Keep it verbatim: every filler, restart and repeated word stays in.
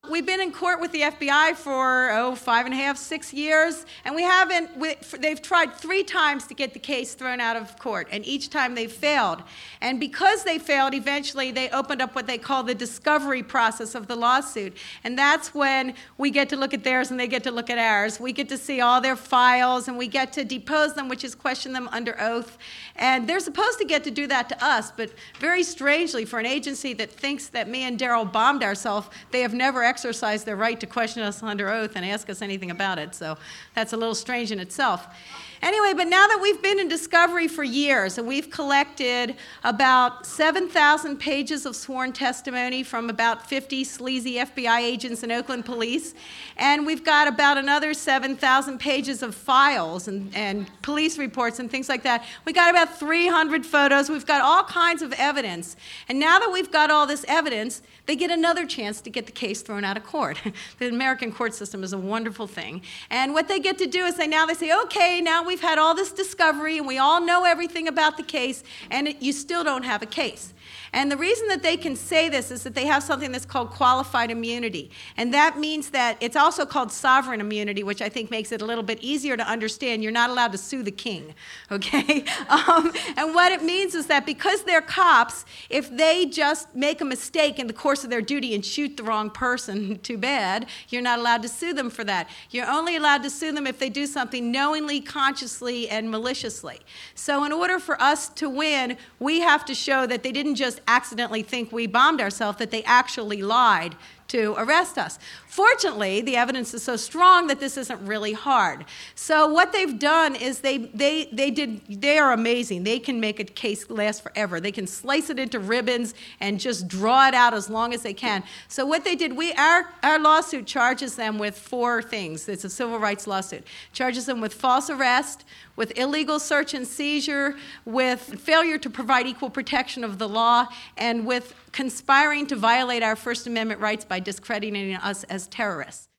We've been in court with the F B I for, oh, five and a half, six years, and we haven't, we, they've tried three times to get the case thrown out of court, and each time they've failed. And because they failed, eventually they opened up what they call the discovery process of the lawsuit. And that's when we get to look at theirs and they get to look at ours. We get to see all their files, and we get to depose them, which is question them under oath. And they're supposed to get to do that to us, but very strangely, for an agency that thinks that me and Daryl bombed ourselves, they have never exercise their right to question us under oath and ask us anything about it. So that's a little strange in itself. Anyway, but now that we've been in discovery for years, and we've collected about seven thousand pages of sworn testimony from about fifty sleazy F B I agents and Oakland police, and we've got about another seven thousand pages of files and, and police reports and things like that. We got about three hundred photos. We've got all kinds of evidence. And now that we've got all this evidence, they get another chance to get the case thrown out of court. The American court system is a wonderful thing. And what they get to do is they now they say, okay, now we've had all this discovery and we all know everything about the case, and it, you still don't have a case. And the reason that they can say this is that they have something that's called qualified immunity. And that means that it's also called sovereign immunity, which I think makes it a little bit easier to understand. You're not allowed to sue the king, okay? Um, and what it means is that because they're cops, if they just make a mistake in the course of their duty and shoot the wrong person, too bad, you're not allowed to sue them for that. You're only allowed to sue them if they do something knowingly, consciously, and maliciously. So in order for us to win, we have to show that they didn't just accidentally think we bombed ourselves, that they actually lied to arrest us. Fortunately, the evidence is so strong that this isn't really hard. So what they've done is they they they did they are amazing. They can make a case last forever. They can slice it into ribbons and just draw it out as long as they can. So what they did, we our our lawsuit charges them with four things. It's a civil rights lawsuit. Charges them with false arrest, with illegal search and seizure, with failure to provide equal protection of the law, and with conspiring to violate our First Amendment rights by discrediting us as terrorists.